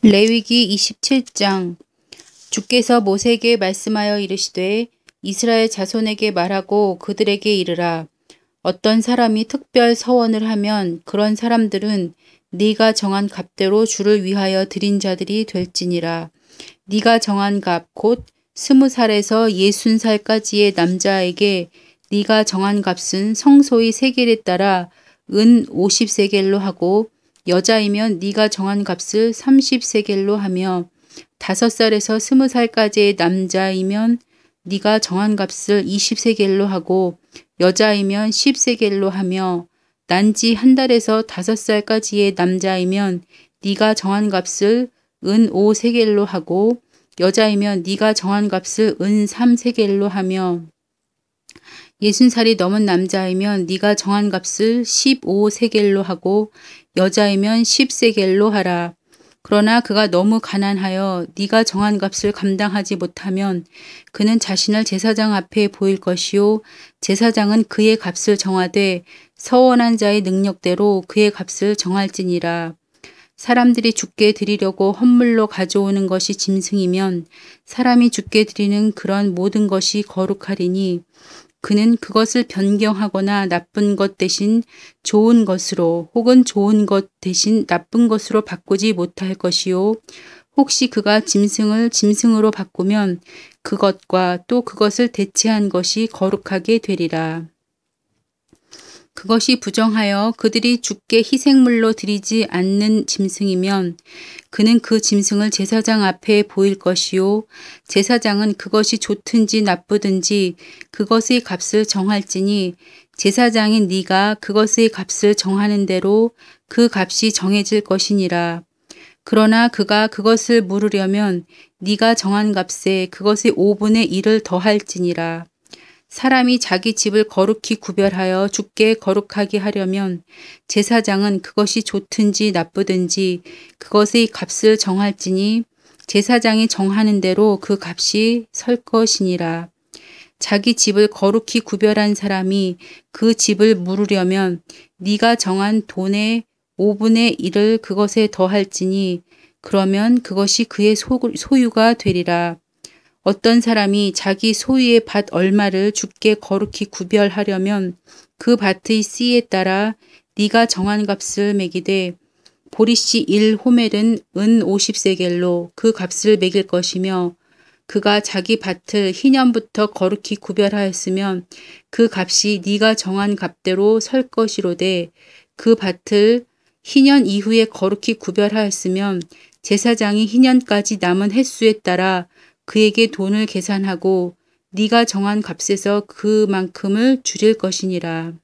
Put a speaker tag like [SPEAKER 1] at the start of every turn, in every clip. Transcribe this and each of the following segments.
[SPEAKER 1] 레위기 27장. 주께서 모세에게 말씀하여 이르시되 이스라엘 자손에게 말하고 그들에게 이르라. 어떤 사람이 특별 서원을 하면 그런 사람들은 네가 정한 값대로 주를 위하여 드린 자들이 될지니라. 네가 정한 값 곧 20살에서 60살까지의 남자에게 네가 정한 값은 성소의 세겔에 따라 은 50세겔로 하고 여자이면 네가 정한 값을 30세겔로 하며 5살에서 20살까지의 남자이면 네가 정한 값을 20세겔로 하고 여자이면 10세겔로 하며 난지 한 달에서 5살까지의 남자이면 네가 정한 값을 은 5세겔로 하고 여자이면 네가 정한 값을 은 3세겔로 하며 60살이 넘은 남자이면 네가 정한 값을 15세겔로 하고 여자이면 10세겔로 하라. 그러나 그가 너무 가난하여 네가 정한 값을 감당하지 못하면 그는 자신을 제사장 앞에 보일 것이요 제사장은 그의 값을 정하되 서원한 자의 능력대로 그의 값을 정할지니라. 사람들이 주께 드리려고 헌물로 가져오는 것이 짐승이면 사람이 주께 드리는 그런 모든 것이 거룩하리니 그는 그것을 변경하거나 나쁜 것 대신 좋은 것으로 혹은 좋은 것 대신 나쁜 것으로 바꾸지 못할 것이요. 혹시 그가 짐승을 짐승으로 바꾸면 그것과 또 그것을 대체한 것이 거룩하게 되리라. 그것이 부정하여 그들이 주께 희생물로 드리지 않는 짐승이면 그는 그 짐승을 제사장 앞에 보일 것이요 제사장은 그것이 좋든지 나쁘든지 그것의 값을 정할지니 제사장인 네가 그것의 값을 정하는 대로 그 값이 정해질 것이니라. 그러나 그가 그것을 물으려면 네가 정한 값에 그것의 5분의 1을 더할지니라. 사람이 자기 집을 거룩히 구별하여 주께 거룩하게 하려면 제사장은 그것이 좋든지 나쁘든지 그것의 값을 정할지니 제사장이 정하는 대로 그 값이 설 것이니라. 자기 집을 거룩히 구별한 사람이 그 집을 물으려면 네가 정한 돈의 5분의 1을 그것에 더할지니 그러면 그것이 그의 소유가 되리라. 어떤 사람이 자기 소유의 밭 얼마를 주께 거룩히 구별하려면 그 밭의 씨에 따라 네가 정한 값을 매기되 보리씨 1호멜은 은 50세겔로 그 값을 매길 것이며 그가 자기 밭을 희년부터 거룩히 구별하였으면 그 값이 네가 정한 값대로 설 것이로되 그 밭을 희년 이후에 거룩히 구별하였으면 제사장이 희년까지 남은 횟수에 따라 그에게 돈을 계산하고 네가 정한 값에서 그만큼을 줄일 것이니라.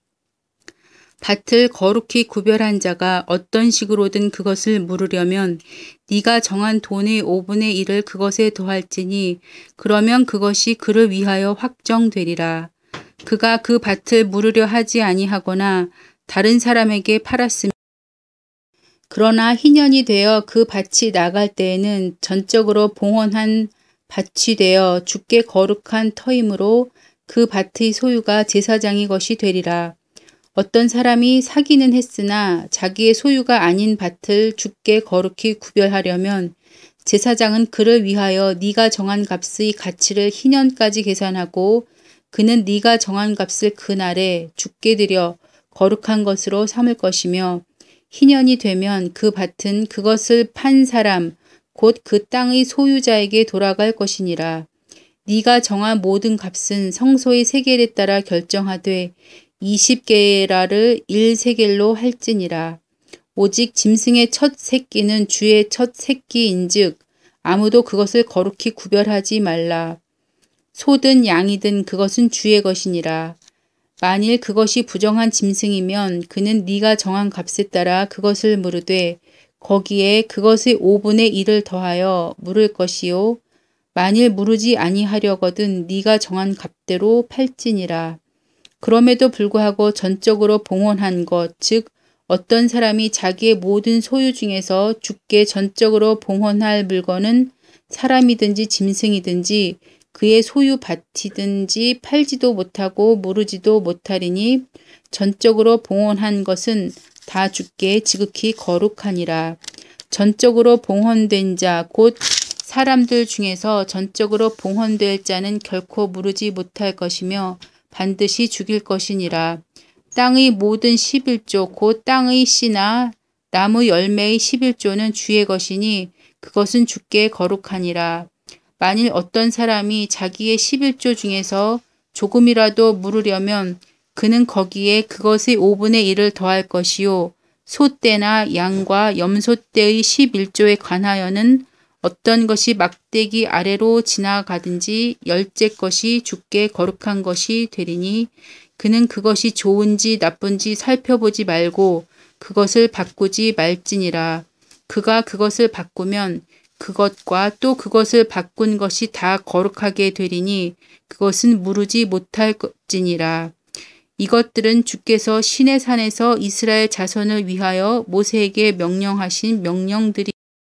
[SPEAKER 1] 밭을 거룩히 구별한 자가 어떤 식으로든 그것을 물으려면 네가 정한 돈의 5분의 1을 그것에 더할지니 그러면 그것이 그를 위하여 확정되리라. 그가 그 밭을 물으려 하지 아니하거나 다른 사람에게 팔았으면 그러나 희년이 되어 그 밭이 나갈 때에는 전적으로 봉헌한 밭이 되어 주께 거룩한 터이므로 그 밭의 소유가 제사장의 것이 되리라. 어떤 사람이 사기는 했으나 자기의 소유가 아닌 밭을 주께 거룩히 구별하려면 제사장은 그를 위하여 네가 정한 값의 가치를 희년까지 계산하고 그는 네가 정한 값을 그날에 주께 드려 거룩한 것으로 삼을 것이며 희년이 되면 그 밭은 그것을 판 사람 곧 그 땅의 소유자에게 돌아갈 것이니라. 네가 정한 모든 값은 성소의 세겔에 따라 결정하되 20게라를 1세겔로 할지니라. 오직 짐승의 첫 새끼는 주의 첫 새끼인즉 아무도 그것을 거룩히 구별하지 말라. 소든 양이든 그것은 주의 것이니라. 만일 그것이 부정한 짐승이면 그는 네가 정한 값에 따라 그것을 물으되 거기에 그것의 5분의 1을 더하여 물을 것이요 만일 물으지 아니하려거든 네가 정한 값대로 팔지니라. 그럼에도 불구하고 전적으로 봉헌한 것, 즉 어떤 사람이 자기의 모든 소유 중에서 주께 전적으로 봉헌할 물건은 사람이든지 짐승이든지 그의 소유 밭이든지 팔지도 못하고 무르지도 못하리니 전적으로 봉헌한 것은 다 주께 지극히 거룩하니라. 전적으로 봉헌된 자 곧 사람들 중에서 전적으로 봉헌될 자는 결코 무르지 못할 것이며 반드시 죽일 것이니라. 땅의 모든 11조 곧 땅의 씨나 나무 열매의 11조는 주의 것이니 그것은 주께 거룩하니라. 만일 어떤 사람이 자기의 11조 중에서 조금이라도 물으려면 그는 거기에 그것의 5분의 1을 더할 것이요 소떼나 양과 염소떼의 11조에 관하여는 어떤 것이 막대기 아래로 지나가든지 열째 것이 주께 거룩한 것이 되리니 그는 그것이 좋은지 나쁜지 살펴보지 말고 그것을 바꾸지 말지니라. 그가 그것을 바꾸면 그것과 또 그것을 바꾼 것이 다 거룩하게 되리니 그것은 무르지 못할 것이니라. 이것들은 주께서 시내 산에서 이스라엘 자손을 위하여 모세에게 명령하신 명령들이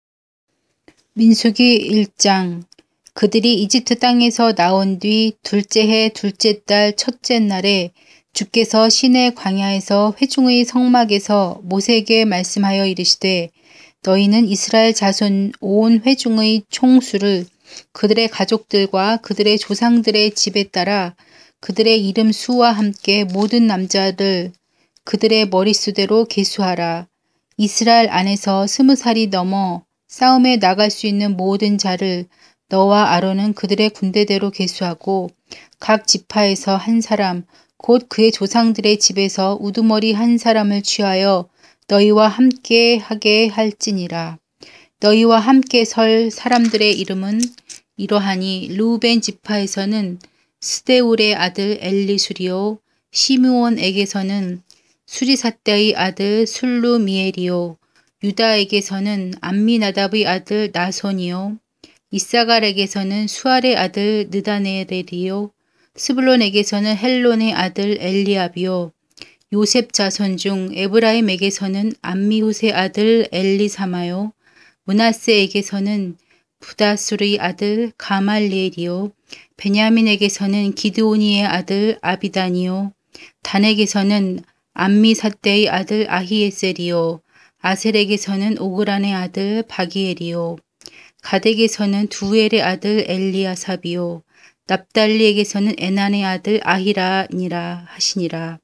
[SPEAKER 1] 민수기 1장. 그들이 이집트 땅에서 나온 뒤 둘째 해 둘째 달 첫째 날에 주께서 시내 광야에서 회중의 성막에서 모세에게 말씀하여 이르시되 너희는 이스라엘 자손 온 회중의 총수를 그들의 가족들과 그들의 조상들의 집에 따라 그들의 이름 수와 함께 모든 남자를 그들의 머릿수대로 계수하라. 이스라엘 안에서 20살이 넘어 싸움에 나갈 수 있는 모든 자를 너와 아론은 그들의 군대대로 계수하고 각 지파에서 한 사람 곧 그의 조상들의 집에서 우두머리 한 사람을 취하여 너희와 함께 하게 할지니라. 너희와 함께 설 사람들의 이름은 이러하니 르우벤 지파에서는 스데울의 아들 엘리수리요 시므온에게서는 수리삿대의 아들 술루미엘이요 유다에게서는 암미나답의 아들 나손이요 이사갈에게서는 수알의 아들 느다네렐이요 스불론에게서는 헬론의 아들 엘리압이요 요셉 자손 중 에브라임에게서는 암미훗의 아들 엘리사마요 므낫세에게서는 부다술의 아들 가말리엘이요 베냐민에게서는 기드오니의 아들 아비단이요 단에게서는 암미삿대의 아들 아히에셀이요 아셀에게서는 오그란의 아들 바기엘이요 가덱에서는 두엘의 아들 엘리아삽이요 납달리에게서는 에난의 아들 아히라니라 하시니라.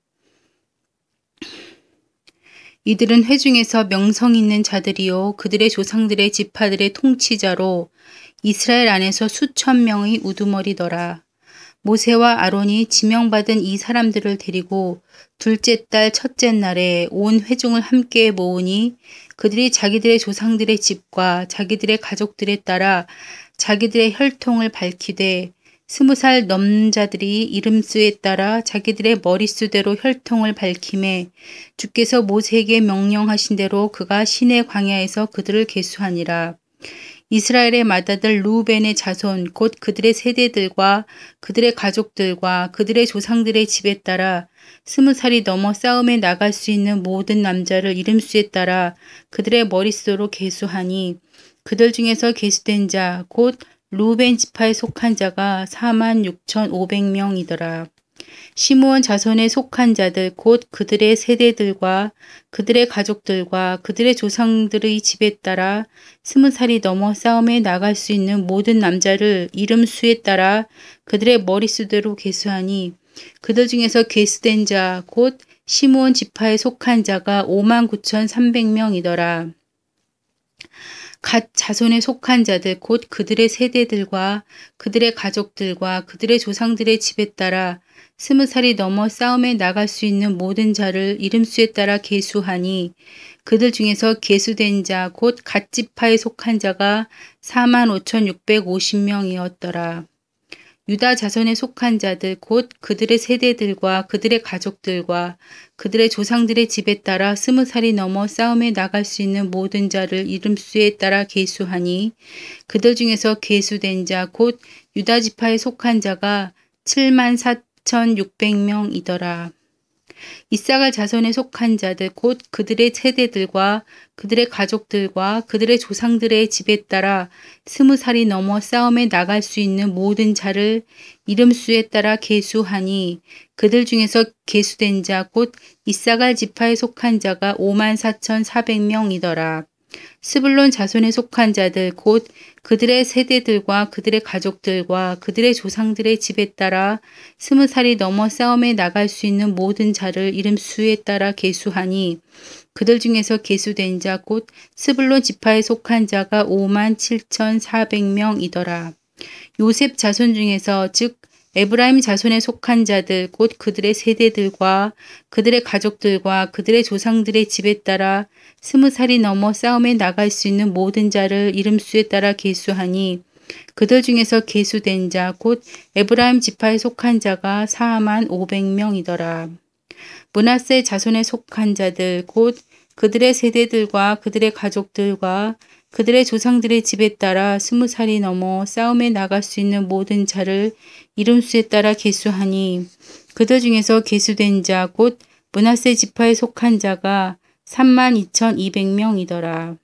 [SPEAKER 1] 이들은 회중에서 명성 있는 자들이요 그들의 조상들의 지파들의 통치자로 이스라엘 안에서 수천 명의 우두머리더라. 모세와 아론이 지명받은 이 사람들을 데리고 둘째 달 첫째 날에 온 회중을 함께 모으니 그들이 자기들의 조상들의 집과 자기들의 가족들에 따라 자기들의 혈통을 밝히되 20살 넘은 자들이 이름수에 따라 자기들의 머릿수대로 혈통을 밝히매 주께서 모세에게 명령하신 대로 그가 시내 광야에서 그들을 계수하니라. 이스라엘의 맏아들 르우벤의 자손 곧 그들의 세대들과 그들의 가족들과 그들의 조상들의 집에 따라 20살이 넘어 싸움에 나갈 수 있는 모든 남자를 이름수에 따라 그들의 머릿수로 계수하니 그들 중에서 계수된 자 곧 르우벤 지파에 속한 자가 46,500명이더라. 시므온 자손에 속한 자들 곧 그들의 세대들과 그들의 가족들과 그들의 조상들의 집에 따라 20살이 넘어 싸움에 나갈 수 있는 모든 남자를 이름 수에 따라 그들의 머릿수대로 계수하니 그들 중에서 계수된 자 곧 시므온 지파에 속한 자가 59,300명이더라. 갓 자손에 속한 자들 곧 그들의 세대들과 그들의 가족들과 그들의 조상들의 집에 따라 20살이 넘어 싸움에 나갈 수 있는 모든 자를 이름수에 따라 계수하니 그들 중에서 계수된 자 곧 갓 지파에 속한 자가 45,650명이었더라. 유다 자손에 속한 자들 곧 그들의 세대들과 그들의 가족들과 그들의 조상들의 집에 따라 20살이 넘어 싸움에 나갈 수 있는 모든 자를 이름수에 따라 계수하니 그들 중에서 계수된 자 곧 유다 지파에 속한 자가 74,600명이더라. 이사갈 자손에 속한 자들 곧 그들의 세대들과 그들의 가족들과 그들의 조상들의 집에 따라 20살이 넘어 싸움에 나갈 수 있는 모든 자를 이름수에 따라 계수하니 그들 중에서 계수된 자 곧 이사갈 지파에 속한 자가 54,400명이더라. 스불론 자손에 속한 자들 곧 그들의 세대들과 그들의 가족들과 그들의 조상들의 집에 따라 20살이 넘어 싸움에 나갈 수 있는 모든 자를 이름 수에 따라 계수하니 그들 중에서 계수된 자 곧 스불론 지파에 속한 자가 57,400명이더라. 요셉 자손 중에서 즉 에브라임 자손에 속한 자들 곧 그들의 세대들과 그들의 가족들과 그들의 조상들의 집에 따라 20살이 넘어 싸움에 나갈 수 있는 모든 자를 이름수에 따라 계수하니 그들 중에서 계수된 자 곧 에브라임 지파에 속한 자가 45,000명이더라. 므낫세 자손에 속한 자들 곧 그들의 세대들과 그들의 가족들과 그들의 조상들의 집에 따라 20살이 넘어 싸움에 나갈 수 있는 모든 자를 이름수에 따라 계수하니 그들 중에서 계수된 자 곧 므낫세 지파에 속한 자가 32,200명이더라.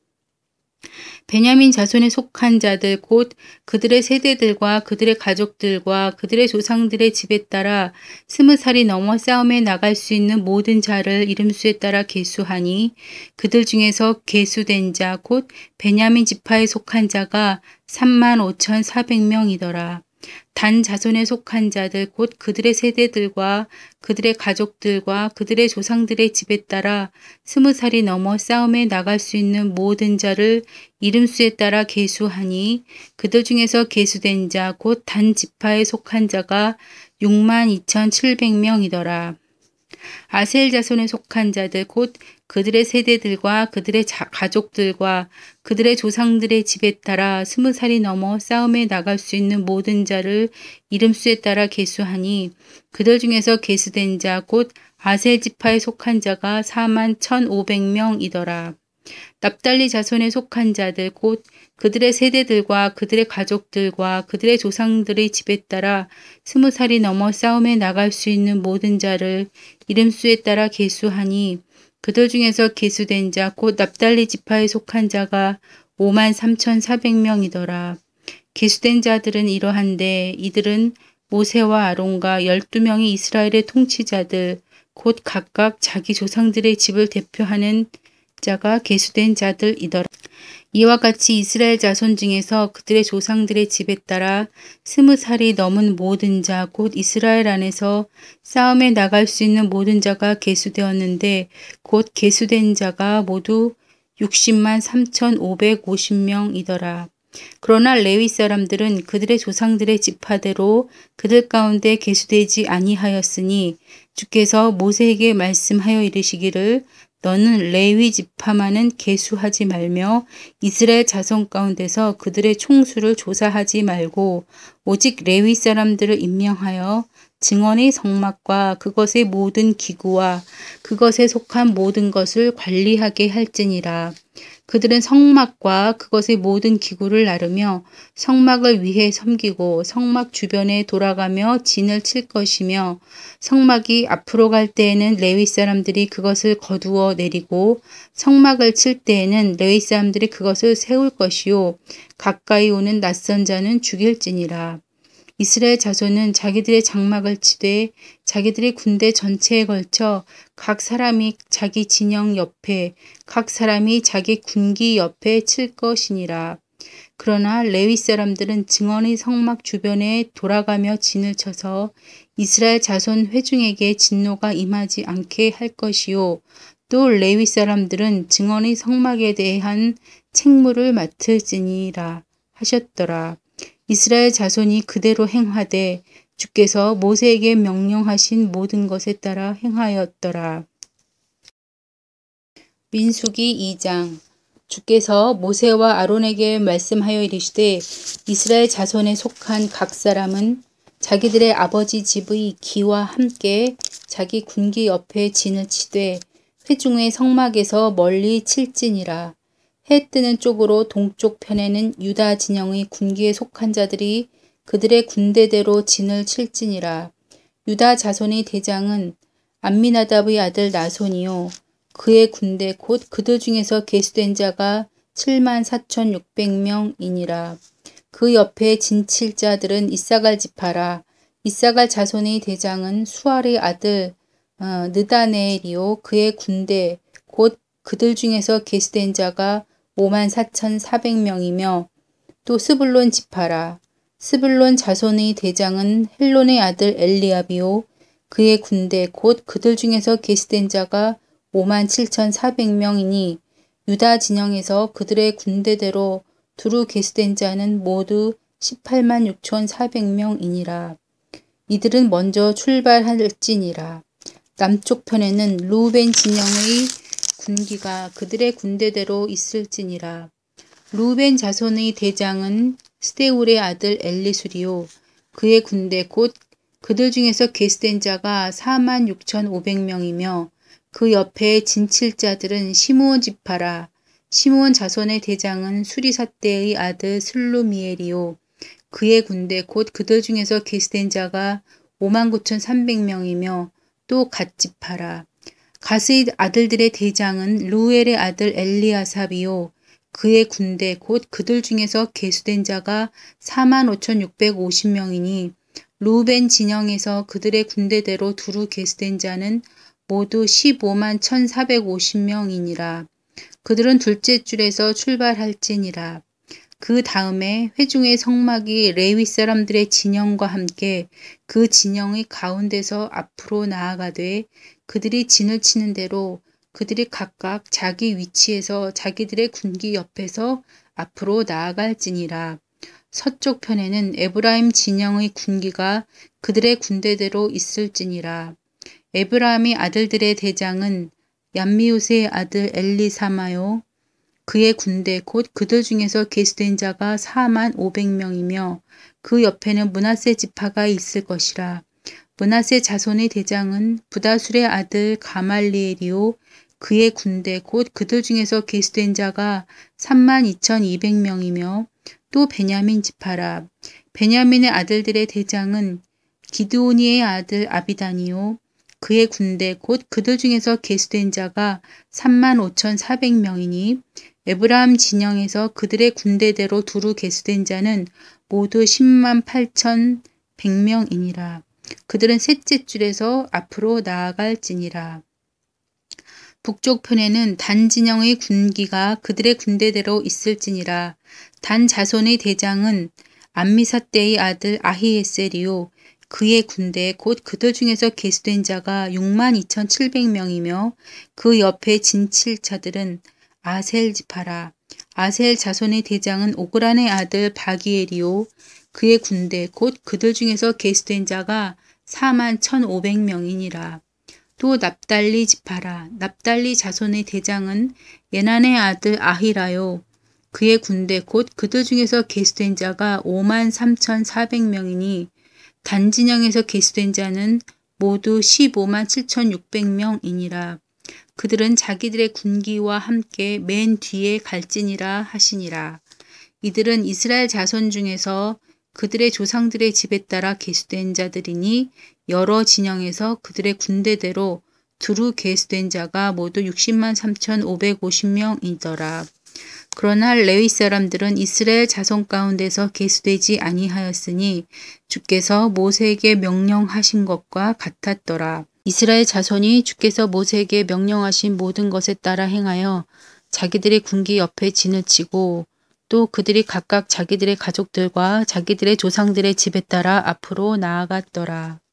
[SPEAKER 1] 베냐민 자손에 속한 자들 곧 그들의 세대들과 그들의 가족들과 그들의 조상들의 집에 따라 20살이 넘어 싸움에 나갈 수 있는 모든 자를 이름수에 따라 계수하니 그들 중에서 계수된 자 곧 베냐민 지파에 속한 자가 35,400명이더라. 단 자손에 속한 자들 곧 그들의 세대들과 그들의 가족들과 그들의 조상들의 집에 따라 20살이 넘어 싸움에 나갈 수 있는 모든 자를 이름수에 따라 계수하니 그들 중에서 계수된 자 곧 단 지파에 속한 자가 62,700명이더라. 아셀 자손에 속한 자들 곧 그들의 세대들과 그들의 가족들과 그들의 조상들의 집에 따라 20살이 넘어 싸움에 나갈 수 있는 모든 자를 이름수에 따라 계수하니 그들 중에서 계수된 자 곧 아셀 지파에 속한 자가 41,500명이더라. 납달리 자손에 속한 자들 곧 그들의 세대들과 그들의 가족들과 그들의 조상들의 집에 따라 20살이 넘어 싸움에 나갈 수 있는 모든 자를 이름수에 따라 계수하니 그들 중에서 계수된 자 곧 납달리 지파에 속한 자가 53,400명이더라. 계수된 자들은 이러한데 이들은 모세와 아론과 12명의 이스라엘의 통치자들 곧 각각 자기 조상들의 집을 대표하는 자가 계수된 자들이더라. 이와 같이 이스라엘 자손 중에서 그들의 조상들의 집에 따라 20살이 넘은 모든 자 곧 이스라엘 안에서 싸움에 나갈 수 있는 모든 자가 계수되었는데 곧 계수된 자가 모두 603,550명이더라. 그러나 레위 사람들은 그들의 조상들의 지파대로 그들 가운데 계수되지 아니하였으니 주께서 모세에게 말씀하여 이르시기를 너는 레위 지파만은 계수하지 말며 이스라엘 자손 가운데서 그들의 총수를 조사하지 말고 오직 레위 사람들을 임명하여 증언의 성막과 그것의 모든 기구와 그것에 속한 모든 것을 관리하게 할지니라. 그들은 성막과 그것의 모든 기구를 나르며 성막을 위해 섬기고 성막 주변에 돌아가며 진을 칠 것이며 성막이 앞으로 갈 때에는 레위 사람들이 그것을 거두어 내리고 성막을 칠 때에는 레위 사람들이 그것을 세울 것이요 가까이 오는 낯선 자는 죽일지니라. 이스라엘 자손은 자기들의 장막을 치되 자기들의 군대 전체에 걸쳐 각 사람이 자기 진영 옆에 각 사람이 자기 군기 옆에 칠 것이니라. 그러나 레위 사람들은 증언의 성막 주변에 돌아가며 진을 쳐서 이스라엘 자손 회중에게 진노가 임하지 않게 할 것이요 또 레위 사람들은 증언의 성막에 대한 책무를 맡을지니라 하셨더라. 이스라엘 자손이 그대로 행하되 주께서 모세에게 명령하신 모든 것에 따라 행하였더라. 민수기 2장. 주께서 모세와 아론에게 말씀하여 이르시되 이스라엘 자손에 속한 각 사람은 자기들의 아버지 집의 기와 함께 자기 군기 옆에 진을 치되 회중의 성막에서 멀리 칠지니라. 해 뜨는 쪽으로 동쪽 편에는 유다 진영의 군기에 속한 자들이 그들의 군대대로 진을 칠지니라. 유다 자손의 대장은 암미나답의 아들 나손이요 그의 군대 곧 그들 중에서 계수된 자가 74,600명이니라. 그 옆에 진칠 자들은 이사갈 지파라. 이사갈 자손의 대장은 수알의 아들 느다네엘이요 그의 군대 곧 그들 중에서 계수된 자가 54,400명이며 또 스불론 지파라. 스불론 자손의 대장은 헬론의 아들 엘리압이요 그의 군대 곧 그들 중에서 계수된 자가 57,400명이니 유다 진영에서 그들의 군대대로 두루 계수된 자는 모두 186,400명이니라. 이들은 먼저 출발할지니라. 남쪽 편에는 루벤 진영의 군기가 그들의 군대대로 있을지니라. 루벤 자손의 대장은 스데울의 아들 엘리술이요 그의 군대 곧 그들 중에서 계수된 자가 46,500명이며 그 옆에 진칠자들은 시므온 지파라. 시므온 자손의 대장은 수리삿대의 아들 슬루미엘이요 그의 군대 곧 그들 중에서 계수된 자가 59,300명이며 또 갓 지파라. 갓의 아들들의 대장은 루엘의 아들 엘리아삽이요 그의 군대 곧 그들 중에서 계수된 자가 45,650명이니 루벤 진영에서 그들의 군대대로 두루 계수된 자는 모두 151,450명이니라. 그들은 둘째 줄에서 출발할지니라. 그 다음에 회중의 성막이 레위 사람들의 진영과 함께 그 진영의 가운데서 앞으로 나아가되 그들이 진을 치는 대로 그들이 각각 자기 위치에서 자기들의 군기 옆에서 앞으로 나아갈지니라. 서쪽 편에는 에브라임 진영의 군기가 그들의 군대대로 있을지니라. 에브라임의 아들들의 대장은 얌미우스의 아들 엘리사마요 그의 군대 곧 그들 중에서 계수된 자가 45,000명이며 그 옆에는 므낫세 지파가 있을 것이라. 므낫세 자손의 대장은 부다술의 아들 가말리엘이요 그의 군대 곧 그들 중에서 계수된 자가 32,200명이며 또 베냐민 지파라. 베냐민의 아들들의 대장은 기드오니의 아들 아비단이요 그의 군대 곧 그들 중에서 계수된 자가 35,400명이니 에브라임 진영에서 그들의 군대대로 두루 계수된 자는 모두 108,100명이니라. 그들은 셋째 줄에서 앞으로 나아갈지니라. 북쪽 편에는 단 진영의 군기가 그들의 군대대로 있을지니라. 단 자손의 대장은 암미사대의 아들 아히에셀이요 그의 군대 곧 그들 중에서 계수된 자가 62,700명이며 그 옆에 진칠자들은 아셀 지파라. 아셀 자손의 대장은 오그란의 아들 바기엘이요 그의 군대 곧 그들 중에서 계수된 자가 41,500명이니라. 또 납달리 지파라. 납달리 자손의 대장은 예난의 아들 아히라요 그의 군대 곧 그들 중에서 계수된 자가 53,400명이니 단진영에서 계수된 자는 모두 157,600명이니라. 그들은 자기들의 군기와 함께 맨 뒤에 갈지니라 하시니라. 이들은 이스라엘 자손 중에서 그들의 조상들의 집에 따라 계수된 자들이니 여러 진영에서 그들의 군대대로 두루 계수된 자가 모두 603,550명이더라. 그러나 레위 사람들은 이스라엘 자손 가운데서 계수되지 아니하였으니 주께서 모세에게 명령하신 것과 같았더라. 이스라엘 자손이 주께서 모세에게 명령하신 모든 것에 따라 행하여 자기들의 군기 옆에 진을 치고 또 그들이 각각 자기들의 가족들과 자기들의 조상들의 집에 따라 앞으로 나아갔더라.